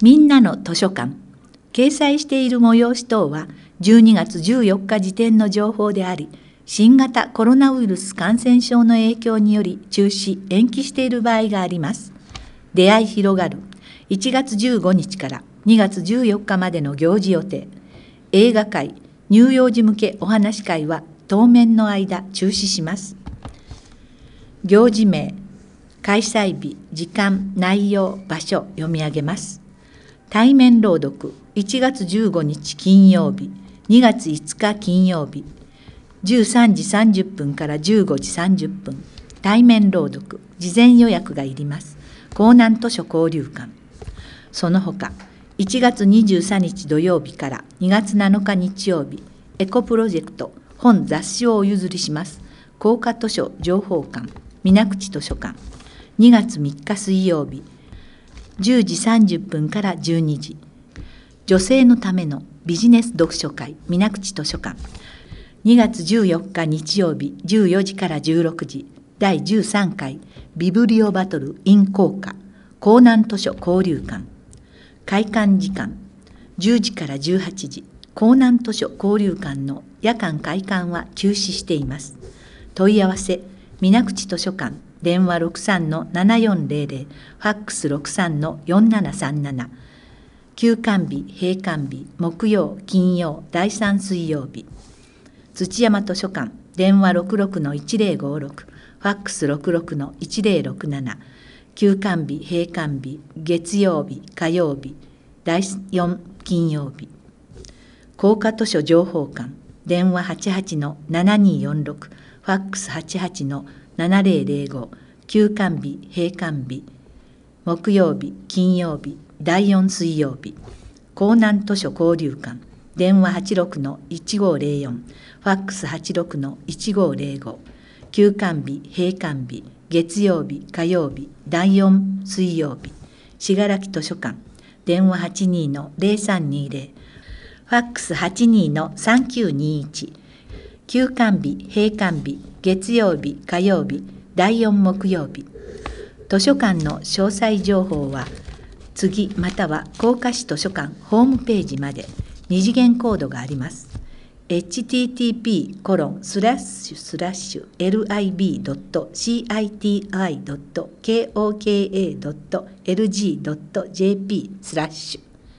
みんなの図書館。掲載している催し等は12月14日時点の情報であり、新型コロナウイルス感染症の影響により中止・延期している場合があります。出会い広がる。1月15日から2月14日までの行事予定。映画会、乳幼児向けお話会は当面の間中止します。行事名、開催日、時間、内容、場所読み上げます。対面朗読、1月15日金曜日、2月5日金曜日、13時30分から15時30分。対面朗読、事前予約がいります。江南図書交流館。その他、1月23日土曜日から2月7日日曜日、エコプロジェクト、本雑誌をお譲りします。高架図書情報館、水口図書館。2月3日水曜日、10時30分から12時。女性のためのビジネス読書会、水口図書館。2月14日日曜日、14時から16時。第13回ビブリオバトル in 校歌、江南図書交流館。開館時間、10時から18時。江南図書交流館の夜間開館は休止しています。問い合わせ、水口図書館、電話 63-7400、ファックス 63-4737。休館日、閉館日、木曜、金曜、第3水曜日。土山図書館、電話 66-1056、ファックス 66-1067。休館日、閉館日、月曜日、火曜日、第4金曜日。高架図書情報館、電話 88-7246、ファックス 88-7005。休館日、閉館日、木曜日、金曜日、第4水曜日。江南図書交流館、電話 86-1504、ファックス 86-1505。休館日、閉館日、月曜日、火曜日、第4水曜日。信楽図書館、電話 82-0320、ファックス 82-3921。休館日、閉館日、月曜日、火曜日、第4木曜日。図書館の詳細情報は次または甲賀市図書館ホームページまで。二次元コードがあります。http://lib.citi.koka.lg.jp/